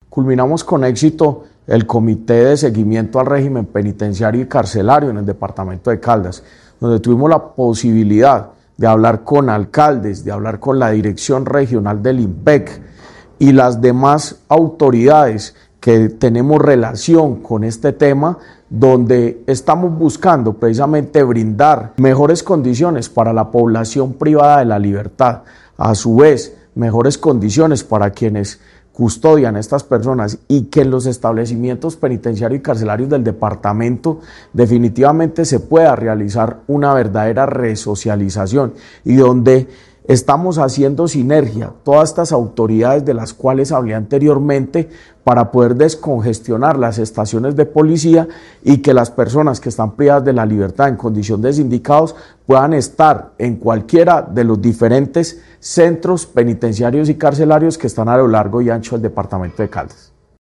culminamos con éxito el Comité de Seguimiento al Régimen Penitenciario y Carcelario en el departamento de Caldas, donde tuvimos la posibilidad de hablar con alcaldes, de hablar con la Dirección Regional del IMPEC y las demás autoridades que tenemos relación con este tema, donde estamos buscando precisamente brindar mejores condiciones para la población privada de la libertad, a su vez mejores condiciones para quienes custodian a estas personas y que en los establecimientos penitenciarios y carcelarios del departamento definitivamente se pueda realizar una verdadera resocialización y donde estamos haciendo sinergia todas estas autoridades de las cuales hablé anteriormente para poder descongestionar las estaciones de policía y que las personas que están privadas de la libertad en condición de sindicados puedan estar en cualquiera de los diferentes centros penitenciarios y carcelarios que están a lo largo y ancho del departamento de Caldas.